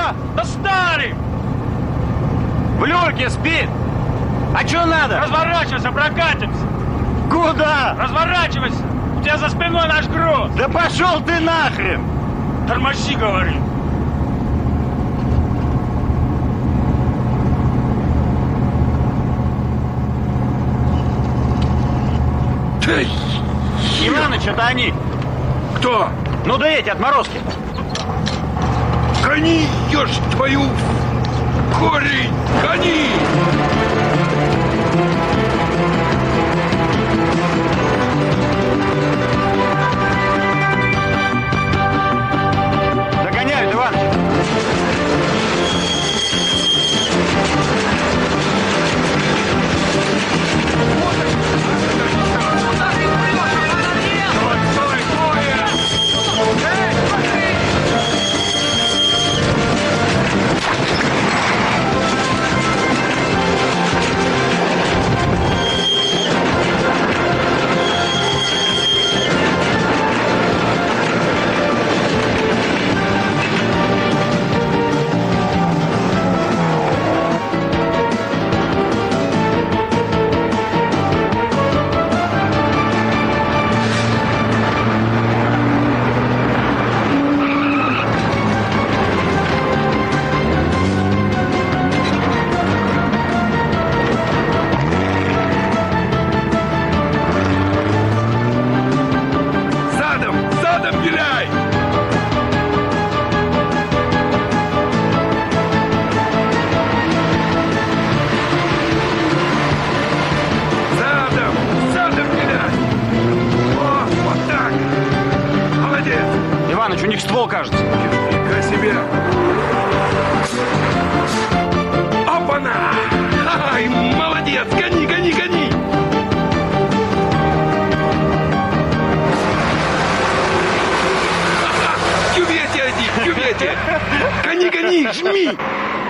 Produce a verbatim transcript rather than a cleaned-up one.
Что? Достали! В люльке спит! А что надо? Разворачивайся, прокатимся! Куда? Разворачивайся! У тебя за спиной наш груз! Да пошел ты нахрен! Тормози, говори! Да... Иваныч, это они! Кто? Ну да эти отморозки! Гони, ешь твою... корень! Гони! Догоняют, Иваныч! Иваныч, у них ствол, кажется. Нифига себе! Опа-на! Ай, молодец! Гони, гони, гони! Ха-ха! В кювете один, в кювете! Гони, гони, жми!